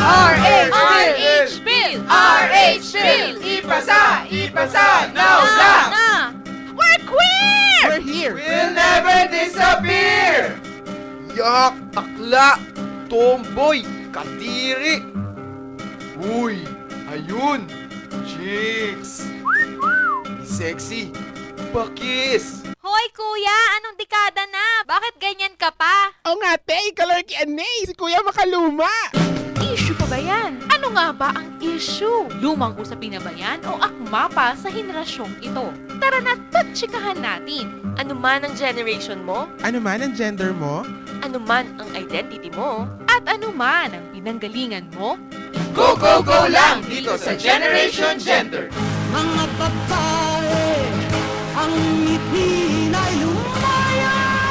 RH Bill! RH Bill! Ipasa! Now na! We're queer! We're here! We'll never disappear! Yak! Akla! Tomboy! Katiri! Uy! Ayun! Chicks! Sexy! Bakis! Hoy kuya, anong dekada na? Bakit ganyan ka pa? O nga, te, ikalarki anay! Si Kuya Makaluma! Issue pa ba yan? Ano nga ba ang issue? Lumang usapin na ba yan o akma pa sa henerasyong ito? Tara na, tatsikahan natin. Ano man ang generation mo, Ano man ang gender mo? ano man ang identity mo, At ano man ang pinanggalingan mo, Go, go, go lang dito sa Generation Gender! Mga babae, ang ngiti na'y lumaya.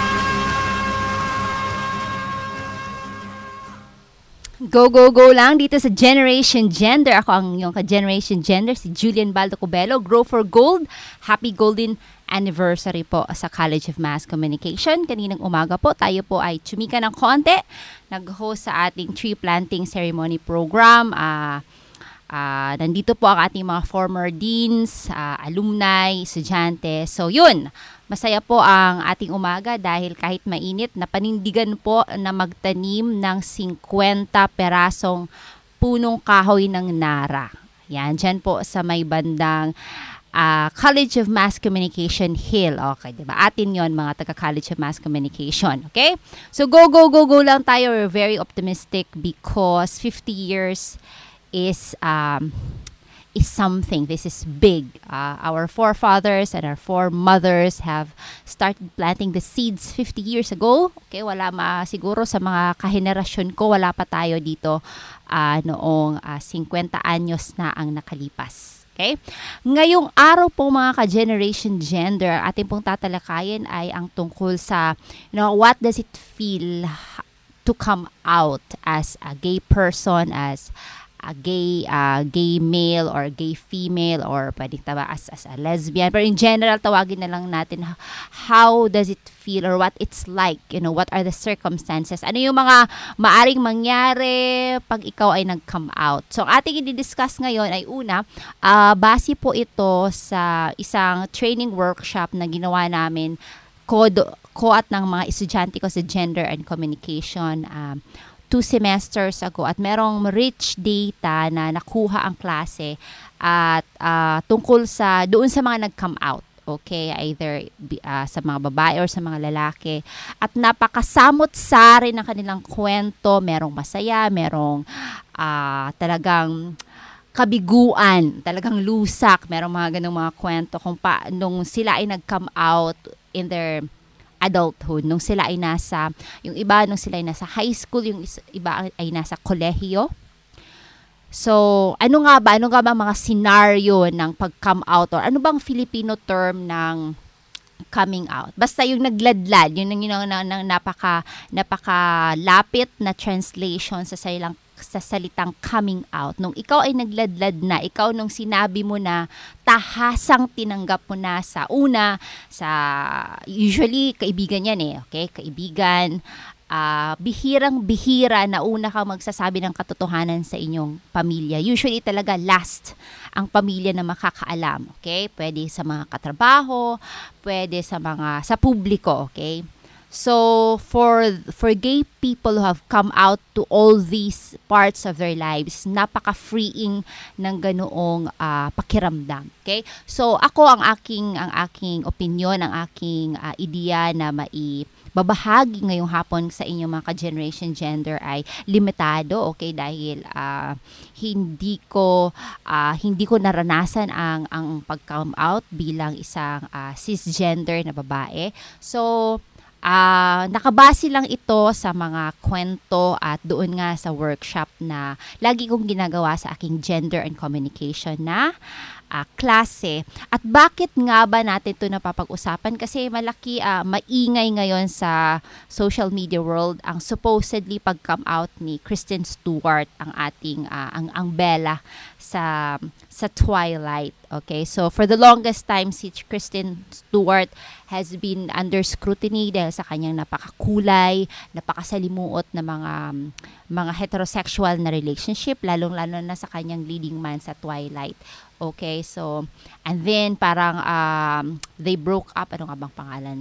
Go, go, go lang dito sa Generation Gender. Ako ang iyong ka-Generation Gender, si Julian Baldo Cubelo, Grow for Gold. Happy Golden Anniversary po sa College of Mass Communication. Kaninang umaga po, tayo po ay tsumika ng konti. Nag-host sa ating tree planting ceremony program. Nandito po ang ating mga former deans, alumni, estudyante. So yun, masaya po ang ating umaga dahil kahit mainit, napanindigan po na magtanim ng 50 perasong punong kahoy ng Nara. Yan, dyan po sa may bandang College of Mass Communication Hill. Okay, diba? Atin yon mga taga-College of Mass Communication. Okay? So go, go, go, go lang tayo. We're very optimistic because 50 years is something. This is big. Our forefathers and our foremothers have started planting the seeds 50 years ago. Okay, wala siguro sa mga kahenerasyon ko, wala pa tayo dito noong 50 anyos na ang nakalipas. Okay? Ngayong araw po mga ka-Generation Gender, ating pong tatalakayin ay ang tungkol sa, what does it feel to come out as a gay person, as a gay male or gay female, or pwedeng as a lesbian. Pero in general, tawagin na lang natin how does it feel or what it's like, what are the circumstances, ano yung mga maaring mangyari pag ikaw ay nag-come out. So ating i-discuss ngayon ay una, base po ito sa isang training workshop na ginawa namin co-at ng mga estudyante ko sa Gender and Communication 2 semesters ago, at merong rich data na nakuha ang klase at tungkol doon sa mga nag-come out. Okay, either sa mga babae or sa mga lalaki. At napakasamot-sari ng kanilang kwento. Merong masaya, merong talagang kabiguan, talagang lusak. Merong mga ganung mga kwento kung nung sila ay nag-come out in their adulthood, nung sila ay yung iba nung sila ay nasa high school, yung iba ay nasa kolehiyo. So, ano nga ba mga scenario ng pag-come out, or ano bang Filipino term ng coming out? Basta yung nagladlad, yun ang napakalapit na translation sa salitang coming out. Nung ikaw ay nagladlad na, ikaw nung sinabi mo na tahasang tinanggap mo na sa usually kaibigan yan okay? Kaibigan, bihirang-bihira na una kang magsasabi ng katotohanan sa inyong pamilya. Usually talaga last ang pamilya na makakaalam, okay? Pwede sa mga katrabaho, pwede sa publiko, okay? So, for gay people who have come out to all these parts of their lives, napaka-freeing ng ganoong pakiramdam. Okay? So, ang aking opinion, ang aking ideya na babahagi ngayong hapon sa inyong mga ka-Generation Gender ay limitado, okay, dahil hindi ko naranasan ang pag-come out bilang isang cisgender na babae. So, nakabase lang ito sa mga kwento at doon nga sa workshop na lagi kong ginagawa sa aking Gender and Communication na klase. At bakit nga ba natin ito napapag-usapan? Kasi maingay ngayon sa social media world ang supposedly pag-come out ni Kristen Stewart, ang ating ang Bella sa Twilight. Okay, so for the longest time, si Kristen Stewart has been under scrutiny dahil sa kanyang napakakulay, napakasalimuot na mga heterosexual na relationship, lalong-lalo na sa kanyang leading man sa Twilight. Okay, so, and then parang they broke up. Ano nga bang pangalan?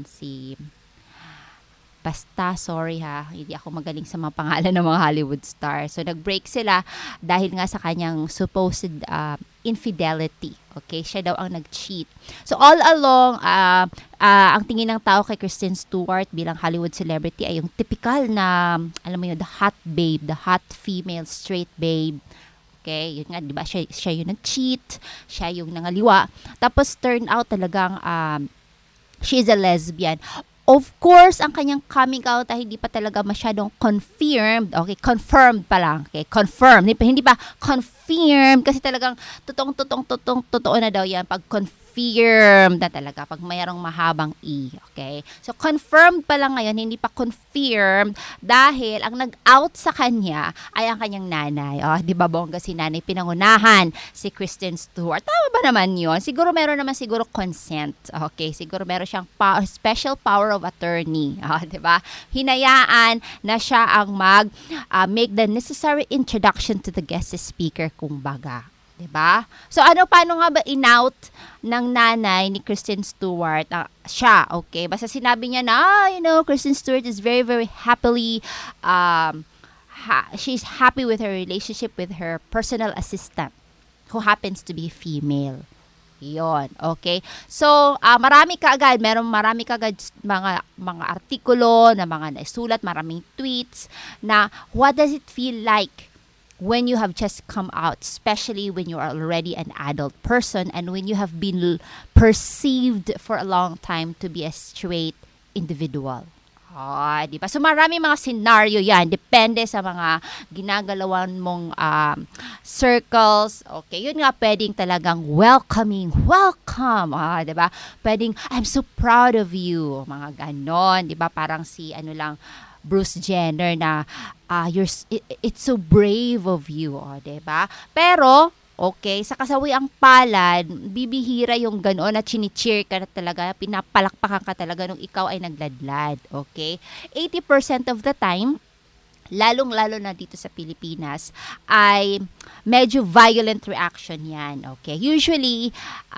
Basta, sorry ha, hindi ako magaling sa mga pangalan ng mga Hollywood stars. So, nag-break sila dahil nga sa kanyang supposed infidelity. Okay, siya daw ang nag-cheat. So, all along, ang tingin ng tao kay Kristen Stewart bilang Hollywood celebrity ay yung typical na, alam mo yun, the hot babe, the hot female straight babe. Okay, yun nga, di ba, siya yung nag-cheat, siya yung nangaliwa. Tapos, turn out talagang she's a lesbian. Of course, ang kanyang coming out ay hindi pa talaga masyadong confirmed. Okay, confirmed pa lang. Okay, confirmed. Hindi pa confirmed kasi talagang totoo na daw yan pag confirmed na talaga pag mayroong mahabang E. Okay? So, confirmed pa lang ngayon, hindi pa confirmed dahil ang nag-out sa kanya ay ang kanyang nanay. Oh, di ba bongga si nanay pinangunahan si Kristen Stewart. Tama ba naman yun? Siguro meron naman consent. Okay? Siguro meron siyang special power of attorney. Oh, di ba? Hinayaan na siya ang make the necessary introduction to the guest speaker kumbaga. Diba? So, paano nga ba in-out ng nanay ni Kristen Stewart? Siya, okay? Basta sinabi niya na, Kristen Stewart is very, very happily, she's happy with her relationship with her personal assistant who happens to be female. Yon, okay? So, marami kaagad mga artikulo na mga naisulat, maraming tweets na what does it feel like when you have just come out, especially when you are already an adult person and when you have been perceived for a long time to be a straight individual. Di ba? So, marami mga scenario yan. Depende sa mga ginagalawan mong circles. Okay, yun nga pwedeng talagang welcome. Di ba? Pwedeng, I'm so proud of you. Mga ganon. Di ba? Parang Bruce Jenner na it's so brave of you, diba? Pero, okay, sa kasawiang palad, bibihira yung gano'n na chini-cheer ka na talaga, pinapalakpakan ka talaga nung ikaw ay nagladlad, okay? 80% of the time, lalong-lalo na dito sa Pilipinas, ay medyo violent reaction yan, okay? Usually,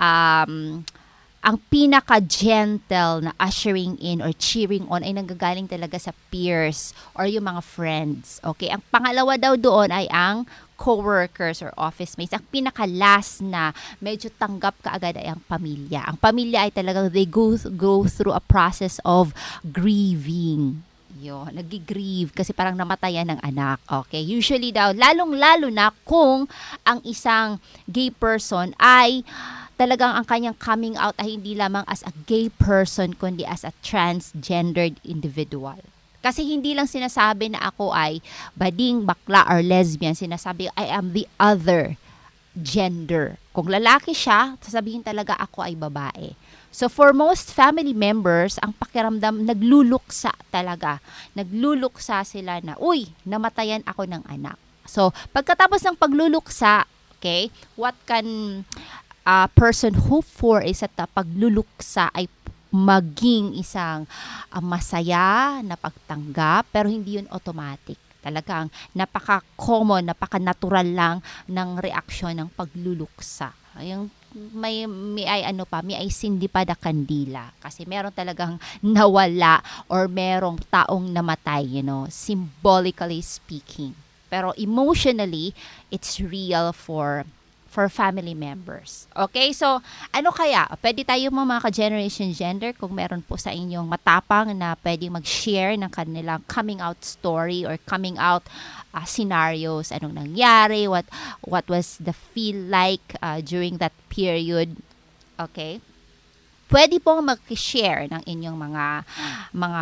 ang pinaka-gentle na ushering in or cheering on ay nanggagaling talaga sa peers or yung mga friends. Okay? Ang pangalawa daw doon ay ang co-workers or office mates. Ang pinaka-last na medyo tanggap kaagad ay ang pamilya. Ang pamilya ay talagang they go through a process of grieving. Yun, nag-grieve kasi parang namatayan ng anak. Okay? Usually daw, lalong-lalo na kung ang isang gay person ay talagang ang kanyang coming out ay hindi lamang as a gay person, kundi as a transgendered individual. Kasi hindi lang sinasabi na ako ay bading, bakla, or lesbian. Sinasabi, I am the other gender. Kung lalaki siya, sasabihin talaga ako ay babae. So for most family members, ang pakiramdam, nagluluksa talaga. Nagluluksa sila na, uy, namatayan ako ng anak. So pagkatapos ng pagluluksa, okay, what can person hope for is at pagluluksa ay maging isang masaya na pagtanggap, pero hindi yun automatic. Talagang napaka-common, napaka-natural lang ng reaksyon ng pagluluksa. Yung may ay sindi pa da kandila kasi meron talagang nawala or merong taong namatay, symbolically speaking. Pero emotionally, it's real for family members. Okay? So, ano kaya? Pwede tayo mga ka-generation gender kung meron po sa inyong matapang na pwedeng mag-share ng kanilang coming out story or coming out scenarios. Anong nangyari? What was the feel like during that period? Okay? Pwede pong mag-share ng inyong mga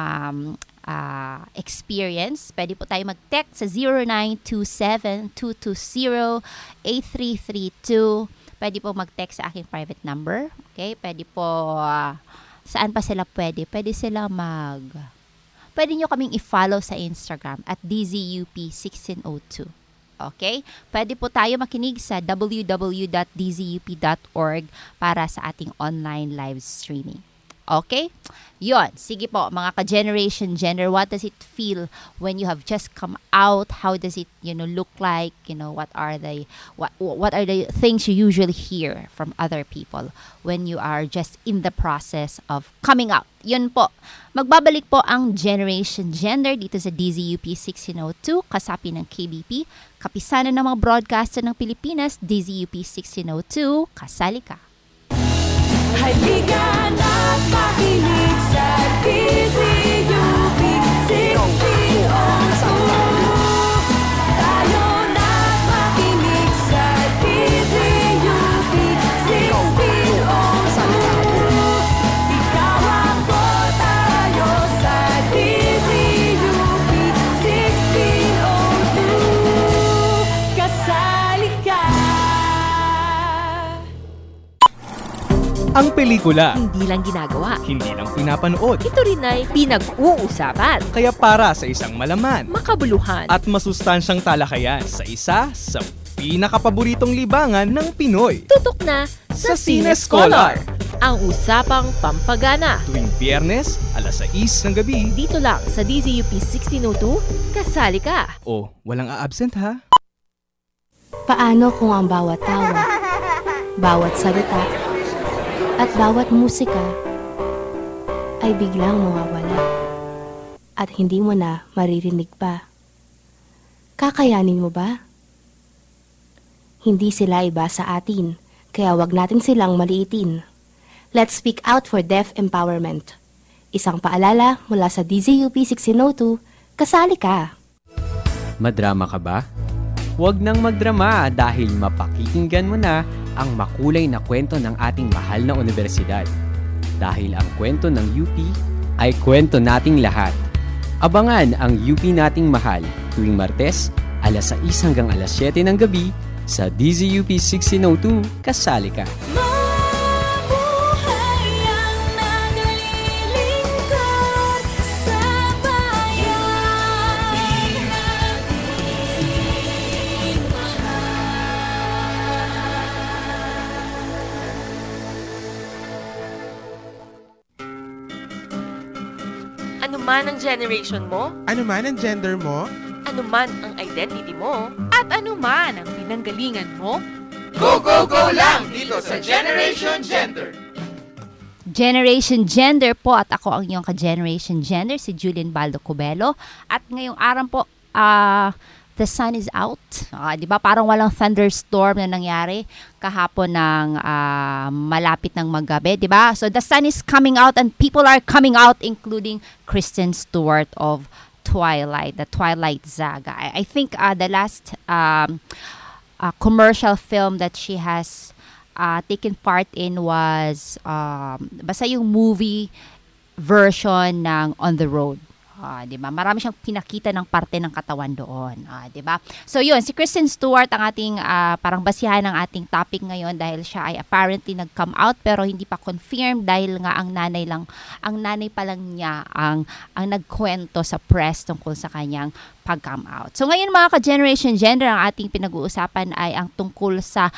experience. Pwede po tayo mag-text sa 0927-220-8332. Pwede po mag-text sa aking private number. Okay? Pwede po, saan pa sila pwede? Pwede nyo kaming i-follow sa Instagram at DZUP1602. Okay? Pwede po tayo makinig sa www.dzup.org para sa ating online live streaming. Okay? Yon. Sige po, mga ka-Generation Gender, what does it feel when you have just come out? How does it, look like? What are the things you usually hear from other people when you are just in the process of coming out? Yun po. Magbabalik po ang Generation Gender dito sa DZUP 1602, kasapi ng KBP, kapisanan ng mga broadcaster ng Pilipinas, DZUP 1602, kasali ka. Halika na't makinig sa DZUP 1602. Tayo na't makinig sa DZUP 1602. Ikaw ako, tayo sa DZUP 1602. Kasali ka. Ang pelikula, Hindi lang ginagawa. hindi lang pinapanood. Ito rin ay pinag-uusapan. Kaya para sa isang malaman Makabuluhan. at masustansyang talakayan sa isa sa pinakapaboritong libangan ng Pinoy. Tutok na sa Cine Scholar. Ang usapang pampagana. Tuwing Biyernes, alas 6 ng gabi. Dito lang sa DZUP 1602, kasali ka. O, walang a-absent ha? Paano kung ang bawat tawa, bawat salita, at bawat musika ay biglang mawawala at hindi mo na maririnig pa? Kakayanin mo ba? Hindi sila iba sa atin, kaya wag natin silang maliitin. Let's speak out for deaf empowerment. Isang paalala mula sa DZUP 1602, kasali ka! Madrama ka ba? Huwag nang magdrama dahil mapakikinggan mo na ang makulay na kwento ng ating mahal na universidad. Dahil ang kwento ng UP ay kwento nating lahat. Abangan ang UP nating mahal tuwing Martes, alas 6 hanggang alas 7 ng gabi sa DZUP 1602, kasali ka. Ano man ang generation mo, Ano man ang gender mo? ano man ang identity mo, At anuman ang pinanggalingan mo, Go, go, go lang dito sa Generation Gender. Generation Gender po at ako ang iyong ka-Generation Gender, si Julian Baldo Cubelo. At ngayong araw po, the sun is out. Di ba? Parang walang thunderstorm na nangyari kahapon ng malapit ng maggabi, di ba? So the sun is coming out and people are coming out, including Kristen Stewart of Twilight, the Twilight Saga. I think the last commercial film that she has taken part in was basta yung movie version ng On the Road. 'Di ba? Marami siyang pinakita ng parte ng katawan doon, 'di ba? So 'yun, si Kristen Stewart ang ating parang basihan ng ating topic ngayon dahil siya ay apparently nag-come out pero hindi pa confirmed dahil nga ang nanay pa lang niya ang nagkwento sa press tungkol sa kanyang pag-come out. So ngayon mga ka-Generation Gender, ang ating pinag-uusapan ay ang tungkol sa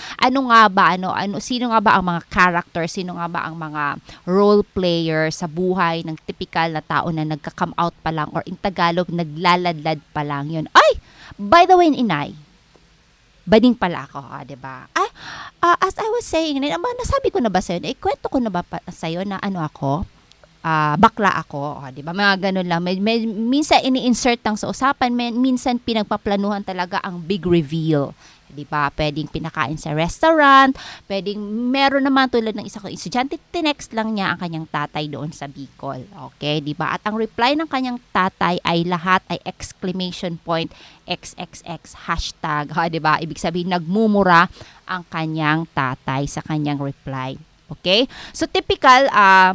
sino nga ba ang mga character, sino nga ba ang mga role player sa buhay ng typical na tao na nagka-come out pa lang or in Tagalog, naglaladlad pa lang yun. Ay! By the way, inay, bading pala ako, diba? As I was saying, nasabi ko na ba sa'yo, kwento ko na ba sa'yo na ako? Bakla ako, di ba? Mga ganun lang. Minsan ini-insert lang sa usapan, minsan pinagpaplanuhan talaga ang big reveal. Di ba? Pwedeng pinakain sa restaurant, pwedeng meron naman tulad ng isa kong estudyante, tinext lang niya ang kanyang tatay doon sa Bicol. Okay, di ba? At ang reply ng kanyang tatay ay lahat ay exclamation point, XXX, hashtag, di ba? Ibig sabihin, nagmumura ang kanyang tatay sa kanyang reply. Okay? So typical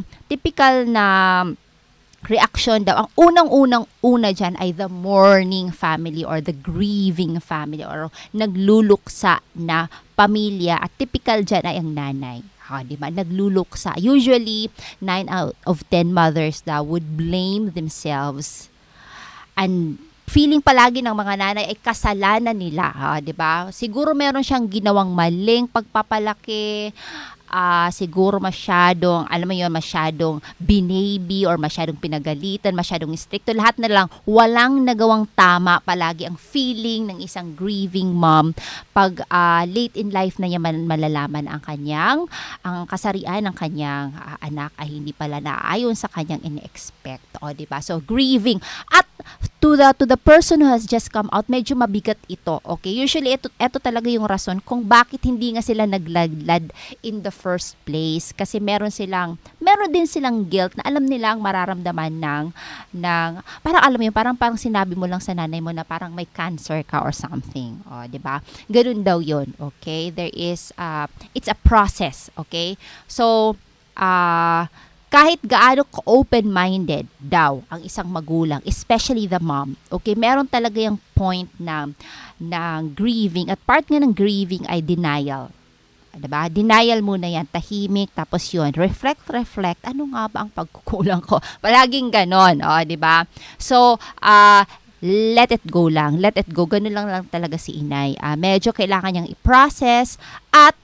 na reaction daw. Ang unang-una dyan ay the mourning family or the grieving family or nagluluksa na pamilya. At typical dyan ay ang nanay. Diba? Nagluluksa. Usually, 9 out of 10 mothers daw would blame themselves and feeling palagi ng mga nanay ay kasalanan nila, 'di ba? Siguro meron siyang ginawang maling pagpapalaki, siguro masyadong, alam mo yun, masyadong binaby or masyadong pinagalitan, masyadong stricto. Lahat na lang, walang nagawang tama palagi ang feeling ng isang grieving mom pag late in life na niya malalaman ang kasarian ng kanyang anak ay hindi pala naayon sa kanyang in-expect. O, diba? So, grieving. At to the person who has just come out, medyo mabigat ito. Okay? Usually, ito talaga yung rason kung bakit hindi nga sila nagladlad in the first place, kasi meron din silang guilt na alam nilang mararamdaman ng parang alam mo yun, parang sinabi mo lang sa nanay mo na parang may cancer ka or something, o, di ba? Ganun daw yun, okay? There is it's a process, okay? So kahit gaano ka-open-minded daw ang isang magulang, especially the mom, okay, meron talaga yung point na grieving, at part nga ng grieving ay denial. Diba? Denial muna yan, tahimik, tapos yun, reflect, ano nga ba ang pagkukulang ko? Palaging ganon, diba? So, let it go lang, ganun lang talaga si inay. Medyo kailangan niyang i-process, at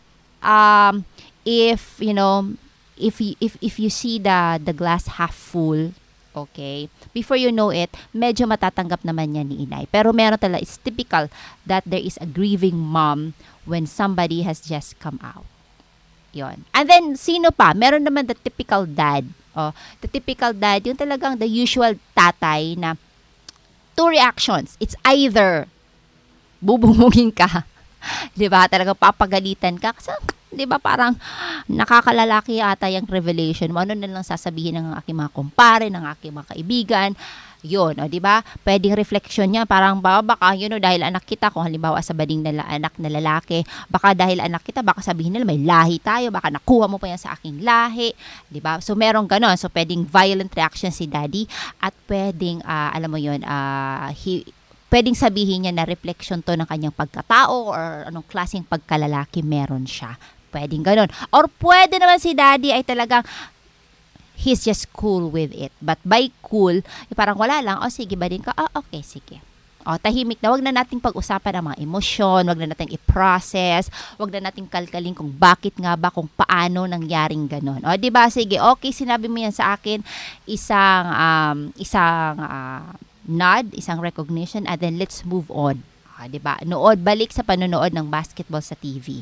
if you see the glass half full, okay, before you know it, medyo matatanggap naman niya ni inay. Pero meron talaga, it's typical that there is a grieving mom when somebody has just come out. Yon. And then, sino pa? Meron naman the typical dad. The typical dad, yung talagang the usual tatay na two reactions. It's either bubungugin ka, di ba? Talagang papagalitan ka. Kasi, di ba, parang nakakalalaki ata yung revelation mo. Ano na lang sasabihin ng aking mga kumpare, ng aking mga kaibigan. Yun, di ba? Pwedeng reflection niya, parang baka, dahil anak kita, kung halimbawa sa bading na anak na lalaki, baka dahil anak kita, baka sabihin nila, may lahi tayo, baka nakuha mo pa yan sa aking lahi, di ba? So, merong ganon. So, pwedeng violent reaction si daddy, at pwedeng, alam mo yun, pwedeng sabihin niya na reflection to ng kanyang pagkatao or anong klaseng pagkalalaki meron siya. Pwedeng ganon. Or pwede naman si daddy ay talagang he's just cool with it. But by cool, parang wala lang, sige ba din ka? Okay, sige. Tahimik na, wag na nating pag-usapan ang mga emosyon, wag na nating i-process, wag na nating kalkalin kung bakit nga ba, kung paano nangyaring ganon. Diba? Sige, okay, sinabi mo yan sa akin, isang nod, isang recognition, and then let's move on. Diba? Balik sa panonood ng basketball sa TV.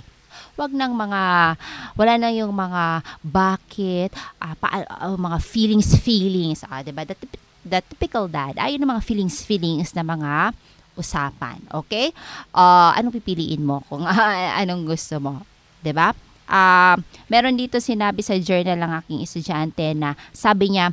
Wala nang yung mga bakit, mga feelings, diba? The typical dad, ayun ang mga feelings na mga usapan, okay? Anong pipiliin mo kung anong gusto mo, diba? Meron dito sinabi sa journal ng aking estudyante na sabi niya,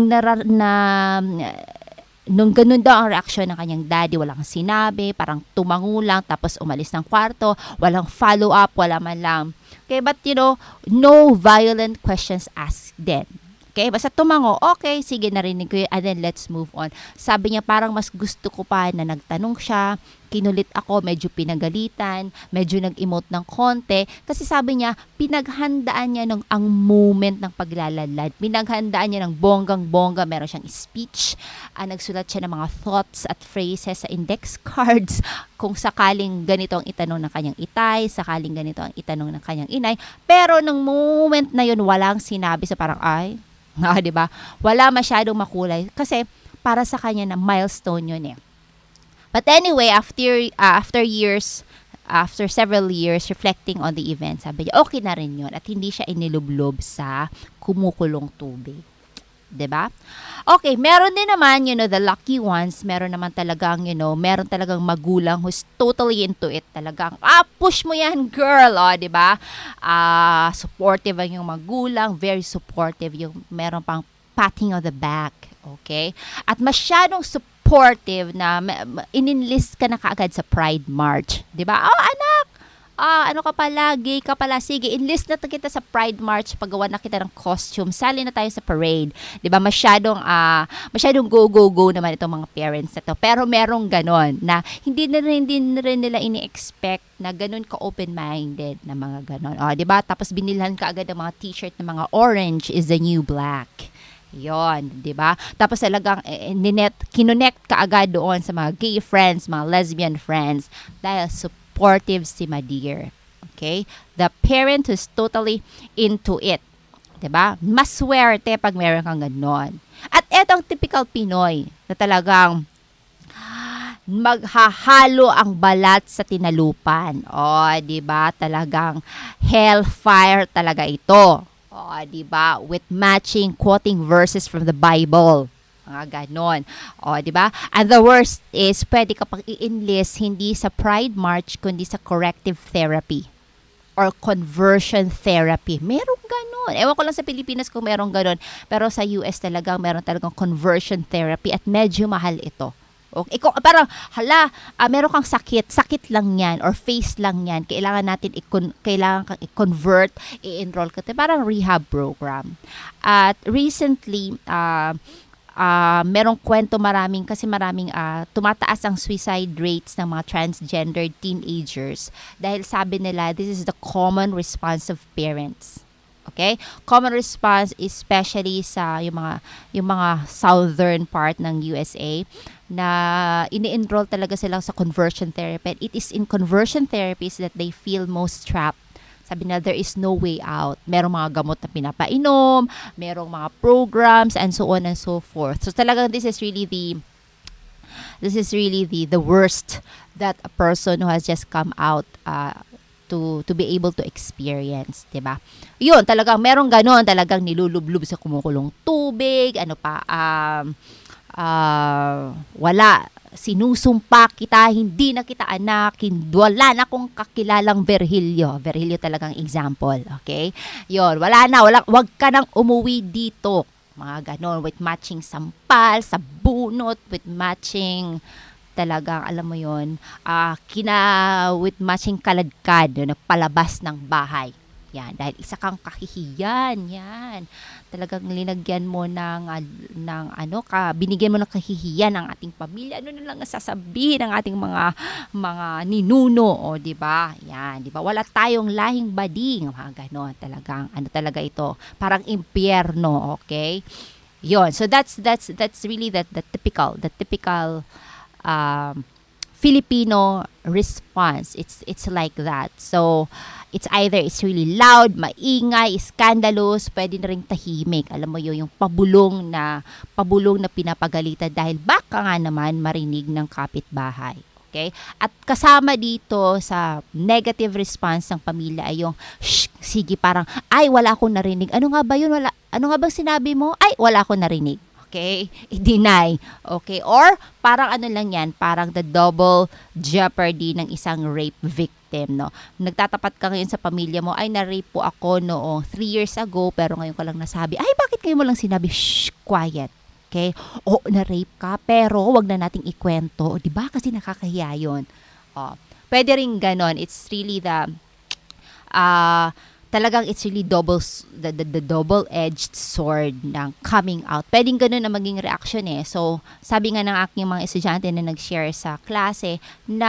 nung ganun daw ang reaksyon ng kanyang daddy, walang sinabi, parang tumango lang, tapos umalis ng kwarto, walang follow-up, wala man lang. Okay, but no violent questions asked then. Okay, basta tumango, okay, sige, narinig ko yun, and then let's move on. Sabi niya, parang mas gusto ko pa na nagtanong siya, kinulit ako, medyo pinagalitan, medyo nag-emote ng konti, kasi sabi niya, pinaghandaan niya ang moment ng paglaladlad, pinaghandaan niya ng bonggang-bongga, meron siyang speech, nagsulat siya ng mga thoughts at phrases sa index cards, kung sakaling ganito ang itanong ng kanyang itay, sakaling ganito ang itanong ng kanyang inay, pero nung moment na yun, walang sinabi, sa parang, diba? Wala masyadong makulay kasi para sa kanya na milestone yun eh. But anyway, after several years reflecting on the event, sabi niya, okay na rin yun at hindi siya inilublob sa kumukulong tubig. Diba? Okay, meron din naman, the lucky ones, meron naman talagang, meron talagang magulang who's totally into it. Talagang, push mo yan, girl, diba? Supportive ang yung magulang, very supportive, yung meron pang patting on the back, okay? At masyadong supportive na in-enlist ka na kaagad sa Pride March, diba? Anak! Ano ka pala, gay ka pala, sige, enlist na kita sa Pride March, paggawa na kita ng costume, sali na tayo sa parade, di ba? Masyadong go naman itong mga parents na to, pero merong ganon, na hindi na rin nila ini-expect na ganon ka open-minded na mga ganon, di ba? Tapos binilhan ka agad ng mga t-shirt na mga orange is the new black. Yon, 'di ba? Tapos talagang kinonect ka agad doon sa mga gay friends, mga lesbian friends dahil supportive si Madeir. Okay? The parent who's totally into it. 'Di ba? Mas swerte pag meron kang ganon. At etong typical Pinoy na talagang maghahalo ang balat sa tinalupan. O, 'di ba? Talagang hellfire talaga ito. O, di ba? With matching quoting verses from the Bible. Mga ganon. O, di ba? And the worst is, pwede ka pang i-enlist hindi sa Pride March, kundi sa corrective therapy or conversion therapy. Merong ganon. Ewan ko lang sa Pilipinas kung merong ganon. Pero sa US talagang meron talagang conversion therapy at medyo mahal ito. Okay, parang meron kang sakit lang yan or face lang yan, kailangan natin kailangan kang i-convert, i-enroll ka, parang rehab program. At recently merong kwento maraming tumataas ang suicide rates ng mga transgender teenagers dahil sabi nila this is the common response of parents. Okay? Common response especially sa yung mga southern part ng USA na ini-enroll talaga sila sa conversion therapy. It is in conversion therapies that they feel most trapped. Sabi na there is no way out. Merong mga gamot na pinapainom, merong mga programs and so on and so forth. So talagang this is really the worst that a person who has just come out to be able to experience, 'di ba? 'Yun, talagang merong ganon, talagang nilulublob sa kumukulong tubig, wala, sinusumpa kita, hindi na kita anak, wala na akong kakilalang Virgilio talagang example, okay? 'Yun, wag ka nang umuwi dito. Mga ganon, with matching sampal, sa bunot, with matching talagang, alam mo yun, with matching kaladkad na palabas ng bahay. Yan, dahil isa kang kahihiyan, yan. Talagang linagyan mo binigyan mo ng kahihiyan ang ating pamilya. Ano na lang sasabihin ng ating mga ninuno, o, di ba? Yan, di ba? Wala tayong lahing bading, mga ganon. Talagang, talaga ito? Parang impyerno, okay? Yon, so that's really the typical Filipino response. It's like that. So it's either it's really loud, maingay, scandalous, pwede na ring tahimik. Alam mo yung pabulong na pinapagalitan dahil baka nga naman marinig ng kapitbahay. Okay? At kasama dito sa negative response ng pamilya ay yung sige, parang ay wala akong narinig. Ano nga ba yun? Ano nga bang sinabi mo? Ay wala akong narinig. Okay? I-deny. Okay? Or, parang lang yan, parang the double jeopardy ng isang rape victim, no? Nagtatapat ka ngayon sa pamilya mo, ay, na-rape po ako noong 3 years ago, pero ngayon ka lang nasabi, ay, bakit kayo mo lang sinabi, shh, quiet. Okay? O, na-rape ka, pero wag na nating ikwento. O, diba? Kasi nakakahiya yun. O, pwede rin ganon. It's really talagang it's really the double-edged sword ng coming out. Pwedeng ganun na maging reaction eh. So, sabi nga ng aking mga estudyante na nag-share sa klase na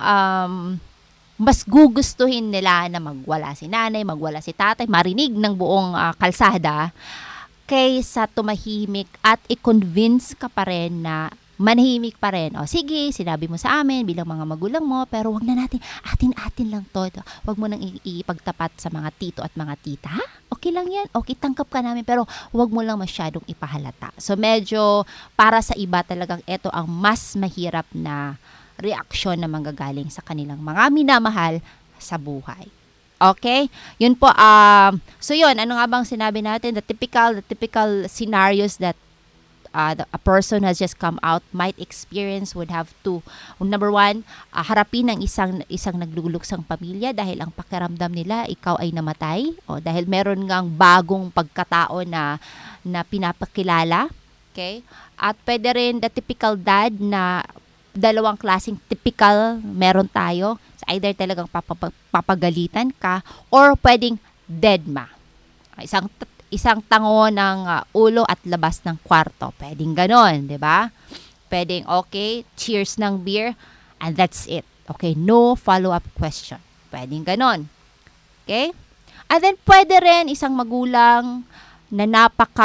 mas gugustuhin nila na magwala si nanay, magwala si tatay, marinig ng buong kalsada kaysa tumahimik at i-convince ka pa rin na manahimik pa rin. O sige, sinabi mo sa amin bilang mga magulang mo, pero wag na natin, atin lang to. Wag mo nang ipagtapat sa mga tito at mga tita. Ha? Okay lang yan. Okay, tangkap ka namin, pero wag mo lang masyadong ipahalata. So medyo para sa iba talagang ito ang mas mahirap na reaksyon na manggagaling sa kanilang mga minamahal sa buhay. Okay? Yun po. So yun, ano nga bang sinabi natin? The typical scenarios that a person has just come out might experience would have to, number one, harapin ng isang nagluluksang pamilya dahil ang pakiramdam nila ikaw ay namatay, o dahil meron ngang bagong pagkatao na pinapakilala. Okay? At pwede rin the typical dad na dalawang klaseng typical meron tayo. So either talagang papagalitan ka or pwedeng deadma. Isang tango ng ulo at labas ng kwarto. Pwedeng ganon, di ba? Pwedeng, okay, cheers ng beer, and that's it. Okay, no follow-up question. Pwedeng ganon. Okay? And then, pwede rin isang magulang na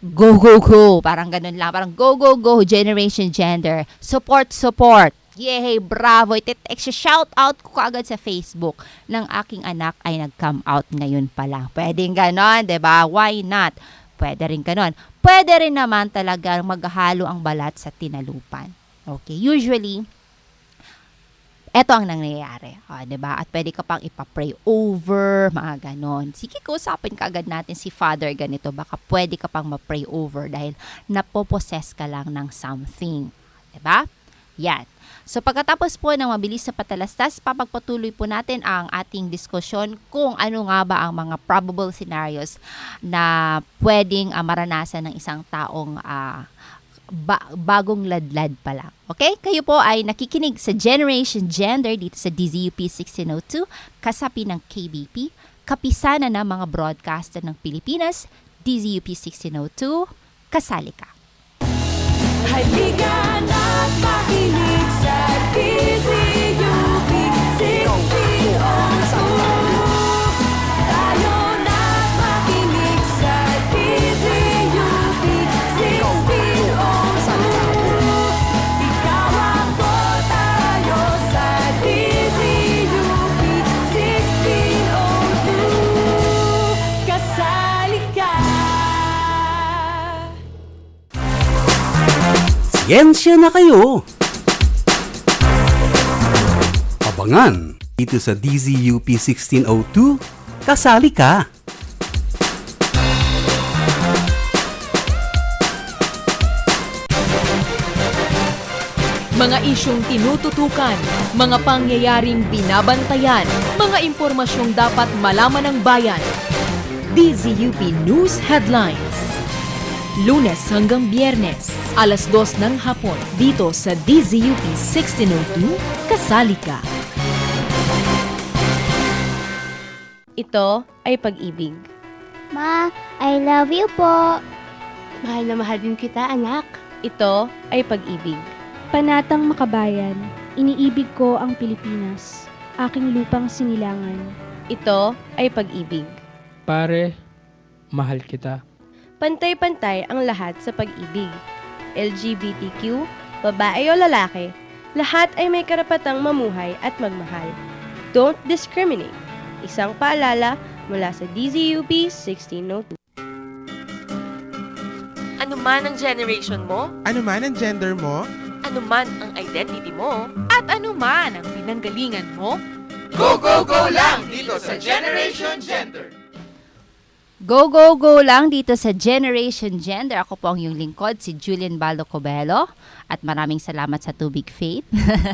go, go, go. Parang ganun lang. Parang go, go, go, Generation Gender. Support, support. Yay, bravo. Shout out ko agad sa Facebook ng aking anak ay nag-come out ngayon pa lang. Pwedeng ganon, diba? Why not? Pwede rin ganon. Pwede rin naman talaga maghalo ang balat sa tinalupan. Okay, usually, eto ang nangyayari, diba? At pwede ka pang ipapray over, mga ganon. Sige, kausapin ka agad natin si Father ganito. Baka pwede ka pang ma-pray over dahil napopossess ka lang ng something. Diba? Yan. So pagkatapos po ng mabilis na patalastas, papagpatuloy po natin ang ating diskusyon kung ano nga ba ang mga probable scenarios na pwedeng maranasan ng isang taong bagong ladlad pa lang. Okay? Kayo po ay nakikinig sa Generation Gender dito sa DZUP 1602, kasapi ng KBP, kapisanan ng mga broadcaster ng Pilipinas, DZUP 1602, kasali ka. Halika na't makinig sa DZUP 1602. Tayo na't makinig sa DZUP 1602. Ikaw ako, tayo sa DZUP 1602. Kasali ka. Siyensya na kayo! Abangan dito sa DZUP 1602, kasali ka! Mga isyong tinututukan, mga pangyayaring binabantayan, mga impormasyong dapat malaman ng bayan. DZUP News Headlines. Lunes hanggang Biyernes, alas 2 ng hapon, dito sa DZUP 1602, kasali ka. Ito ay pag-ibig. Ma, I love you po. Mahal na mahal din kita, anak. Ito ay pag-ibig. Panatang makabayan, iniibig ko ang Pilipinas, aking lupang sinilangan. Ito ay pag-ibig. Pare, mahal kita. Pantay-pantay ang lahat sa pag-ibig. LGBTQ, babae o lalaki, lahat ay may karapatang mamuhay at magmahal. Don't discriminate. Isang paalala mula sa DZUP 1602. Ano man ang generation mo, Ano man ang gender mo, ano man ang identity mo, at ano man ang pinanggalingan mo, Go, go, go lang dito sa Generation Gender. Go, go, go lang dito sa Generation Gender. Ako po ang iyong lingkod, si Julian Baldo Cobelo. At maraming salamat sa Tubig Faith.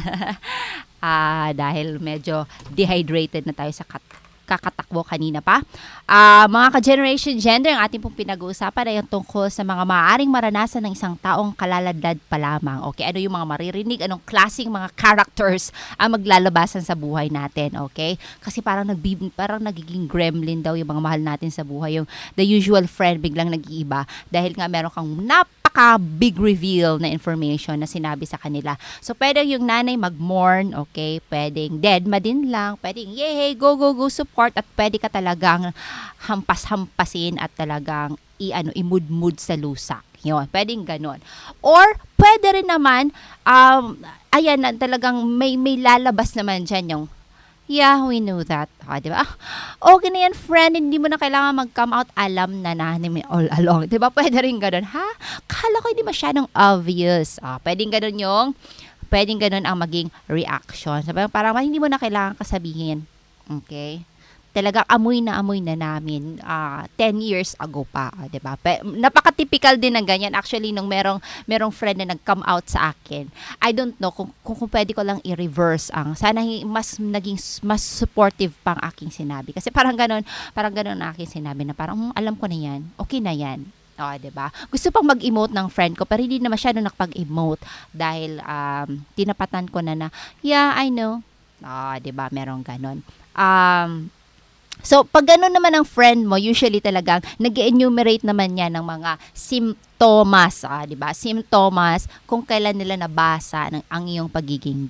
Dahil medyo dehydrated na tayo sa kakatakbo kanina pa. Mga ka-Generation Gender, ang ating pong pinag-uusapan ay yung tungkol sa mga maaaring maranasan ng isang taong kalaladlad pa lamang. Okay, ano yung mga maririnig, anong klaseng mga characters ang maglalabasan sa buhay natin, okay? Kasi parang nagiging gremlin daw yung mga mahal natin sa buhay. Yung the usual friend biglang nag-iiba dahil nga meron kang big reveal na information na sinabi sa kanila. So, pwedeng yung nanay mag-mourn, okay? Pwedeng dead ma din lang. Pwedeng, yay, go, go, go, support. At pwede ka talagang hampas-hampasin at talagang imud-mud sa lusak. Yun, pwedeng ganon. Or, pwede rin naman, talagang may lalabas naman dyan yung, yeah, we know that. Diba? Okay na yan, friend. Hindi mo na kailangan mag-come out. Alam na namin all along. Diba? Pwede rin ganun. Ha? Kala ko hindi masyadong obvious. Pwedeng ganun ang maging reaction. Sabi, parang hindi mo na kailangan kasabihin. Okay? Talagang amoy na namin 10 years ago pa, 'di ba? Napaka-typical din ng ganyan actually nung merong friend na nag-come out sa akin. I don't know kung pwede ko lang i-reverse ang sana mas supportive pang aking sinabi. Kasi parang ganoon ang aking sinabi na parang alam ko na 'yan. Okay na 'yan. 'Di ba? Gusto pang mag-emote ng friend ko pero hindi na masyado nakapag-emote dahil tinapatan ko na yeah, I know. 'Di ba? Merong ganon. So, pag gano'n naman ang friend mo, usually talagang nag-enumerate naman yan ng mga symptoms, di ba? Symptoms kung kailan nila nabasa ang iyong pagiging gay. Alam na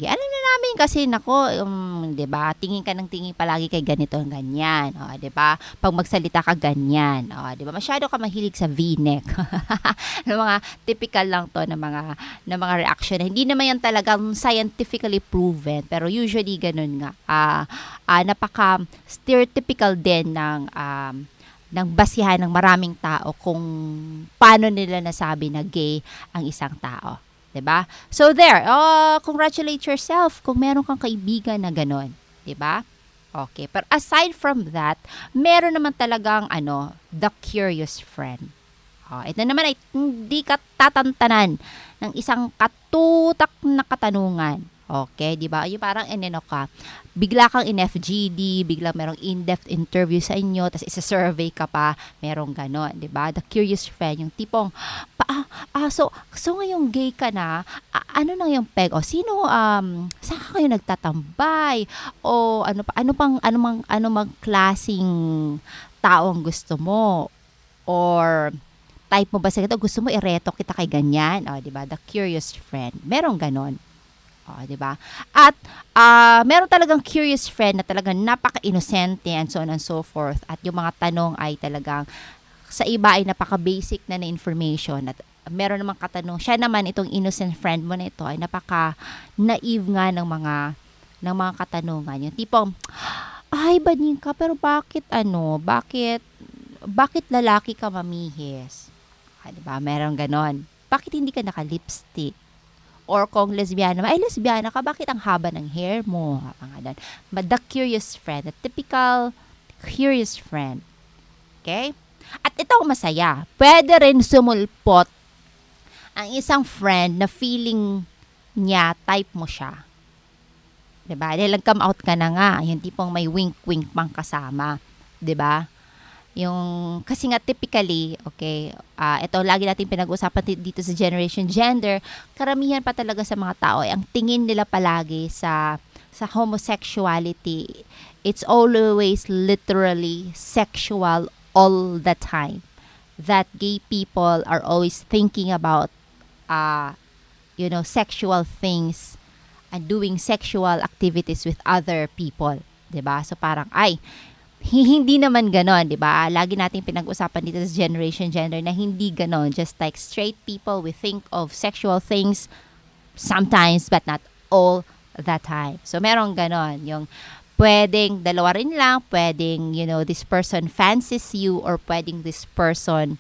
Marami kasi nako, 'di ba? Tingin ka ng tingin palagi kay ganito ang ganyan. 'Di ba? Pag magsalita ka ganyan. 'Di ba? Masyado ka mahilig sa V-neck. Mga typical lang 'to na mga reaction. Hindi naman yan talagang scientifically proven, pero usually ganun nga. Napaka stereotypical din ng basihan ng maraming tao kung paano nila nasabi na gay ang isang tao. 'Diba? So there, congratulate yourself kung meron kang kaibigan na ganon. 'Diba? Okay, pero aside from that, meron naman talagang the curious friend. Ito naman ay hindi ka tatantanan ng isang katutak na katanungan. Okay, 'di ba? Yung parang ka, bigla kang in FGD, bigla merong in-depth interview sa inyo, tapos isa-survey ka pa, merong ganon, 'di ba? The curious friend, yung tipong so ngayong gay ka na, ano nang yung peg? Sino saan ka kayo nagtatambay? O ano mang klaseng tao ang gusto mo? Or type mo ba sa gusto mo ireto kita kay ganyan? 'Di ba? The curious friend. Merong ganon. 'Di ba? At meron talagang curious friend na talagang napaka-inosente and so on and so forth. At yung mga tanong ay talagang sa iba ay napaka-basic na information. At meron namang katanong, siya naman itong innocent friend mo na ito ay napaka-naive nga ng mga katanungan. Yung tipong, ay bading ka, pero bakit lalaki ka mamihis? 'Di ba? Meron ganon. Bakit hindi ka naka-lipstick? Or kung lesbiana, ay lesbiana ka, bakit ang haba ng hair mo? But the curious friend, the typical curious friend. Okay? At ito ang masaya. Pwede rin sumulpot ang isang friend na feeling niya, type mo siya. Diba? Dahil nag-come out ka na nga, yung tipong may wink-wink pang kasama. Diba? Yung, kasi nga typically, okay, ito lagi natin pinag-usapan dito sa Generation Gender, karamihan pa talaga sa mga tao, ang tingin nila palagi sa homosexuality, it's always literally sexual all the time. That gay people are always thinking about, sexual things and doing sexual activities with other people. Diba? So parang, hindi naman ganon, di ba? Lagi natin pinag-usapan dito sa Generation Gender na hindi ganon. Just like straight people, we think of sexual things sometimes, but not all the time. So, meron ganon. Yung pwedeng dalawa rin lang, pwedeng, this person fancies you, or pwedeng this person